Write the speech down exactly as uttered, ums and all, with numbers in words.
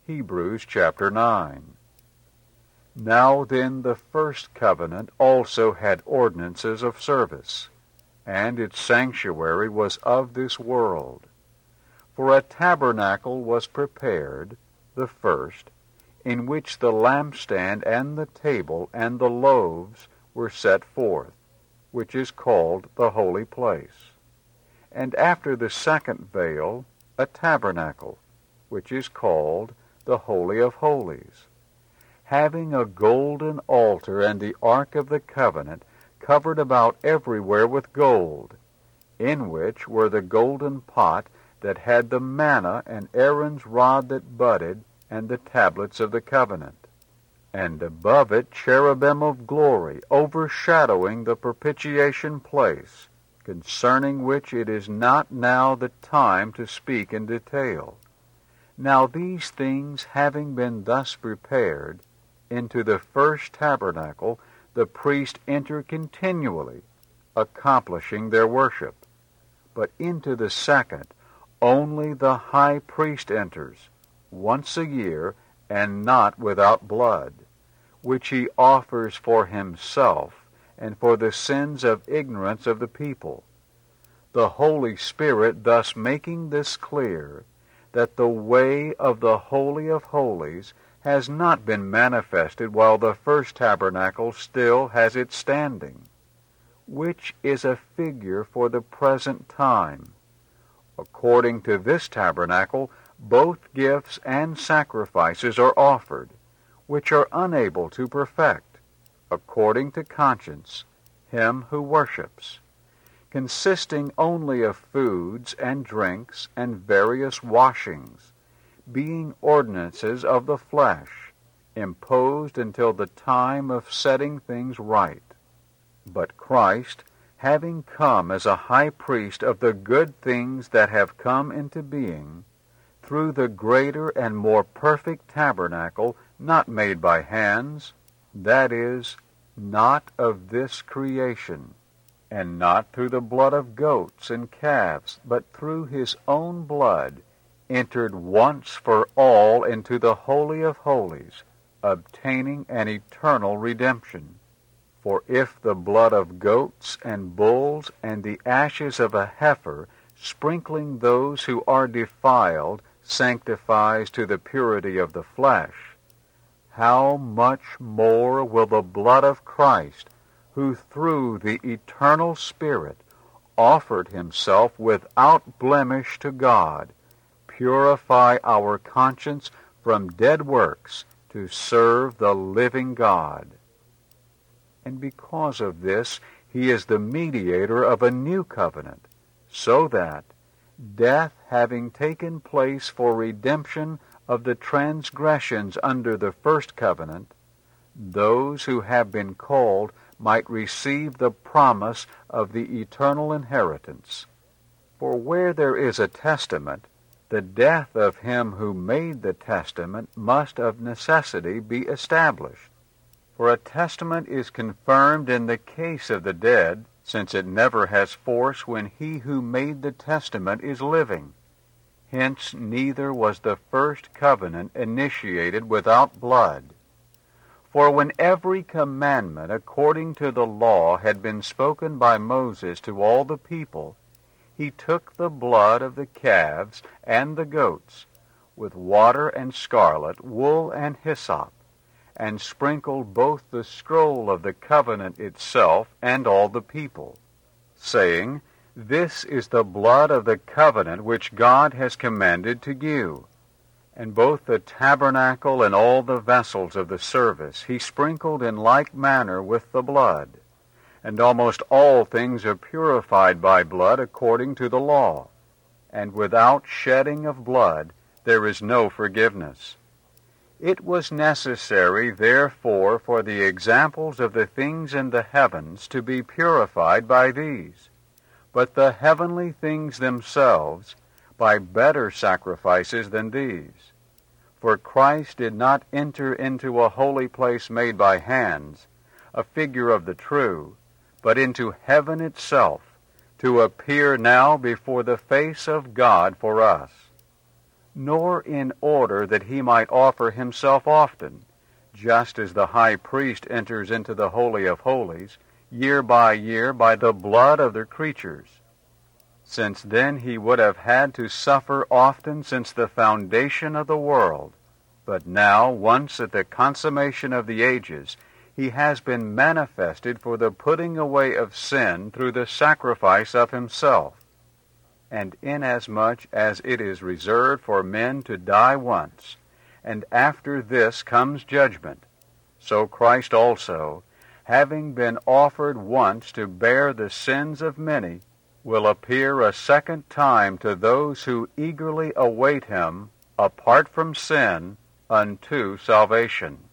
Hebrews chapter nine. Now then the first covenant also had ordinances of service, and its sanctuary was of this world. For a tabernacle was prepared, the first, in which the lampstand and the table and the loaves were set forth, which is called the holy place. And after the second veil, a tabernacle, which is called the Holy of Holies, having a golden altar and the ark of the covenant covered about everywhere with gold, in which were the golden pot that had the manna and Aaron's rod that budded and the tablets of the covenant, and above it cherubim of glory overshadowing the propitiation place, concerning which it is not now the time to speak in detail. Now these things having been thus prepared, into the first tabernacle the priests enter continually, accomplishing their worship. But into the second only the high priest enters, once a year, and not without blood, which he offers for himself and for the sins of ignorance of the people. The Holy Spirit thus making this clear, that the way of the Holy of Holies has not been manifested while the first tabernacle still has its standing, which is a figure for the present time. According to this tabernacle, both gifts and sacrifices are offered, which are unable to perfect, according to conscience, him who worships, consisting only of foods and drinks and various washings, being ordinances of the flesh, imposed until the time of setting things right. But Christ, having come as a high priest of the good things that have come into being, through the greater and more perfect tabernacle not made by hands, that is, not of this creation, and not through the blood of goats and calves, but through his own blood, entered once for all into the Holy of Holies, obtaining an eternal redemption. For if the blood of goats and bulls and the ashes of a heifer, sprinkling those who are defiled, sanctifies to the purity of the flesh, how much more will the blood of Christ, who through the eternal Spirit offered himself without blemish to God, purify our conscience from dead works to serve the living God. And because of this, he is the mediator of a new covenant, so that, death having taken place for redemption of the transgressions under the first covenant, those who have been called might receive the promise of the eternal inheritance. For where there is a testament, the death of him who made the testament must of necessity be established. For a testament is confirmed in the case of the dead, since it never has force when he who made the testament is living. Hence neither was the first covenant initiated without blood. For when every commandment according to the law had been spoken by Moses to all the people, he took the blood of the calves and the goats, with water and scarlet, wool and hyssop, and sprinkled both the scroll of the covenant itself and all the people, saying, This is the blood of the covenant which God has commanded to you. And both the tabernacle and all the vessels of the service he sprinkled in like manner with the blood. And almost all things are purified by blood according to the law. And without shedding of blood there is no forgiveness. It was necessary, therefore, for the examples of the things in the heavens to be purified by these, but the heavenly things themselves by better sacrifices than these. For Christ did not enter into a holy place made by hands, a figure of the true, but into heaven itself, to appear now before the face of God for us. nor in order that he might offer himself often, just as the high priest enters into the Holy of Holies, year by year, by the blood of the creatures, since then he would have had to suffer often since the foundation of the world. But now, once at the consummation of the ages, he has been manifested for the putting away of sin through the sacrifice of himself. And inasmuch as it is reserved for men to die once, and after this comes judgment, so Christ also, having been offered once to bear the sins of many, will appear a second time to those who eagerly await him, apart from sin, unto salvation.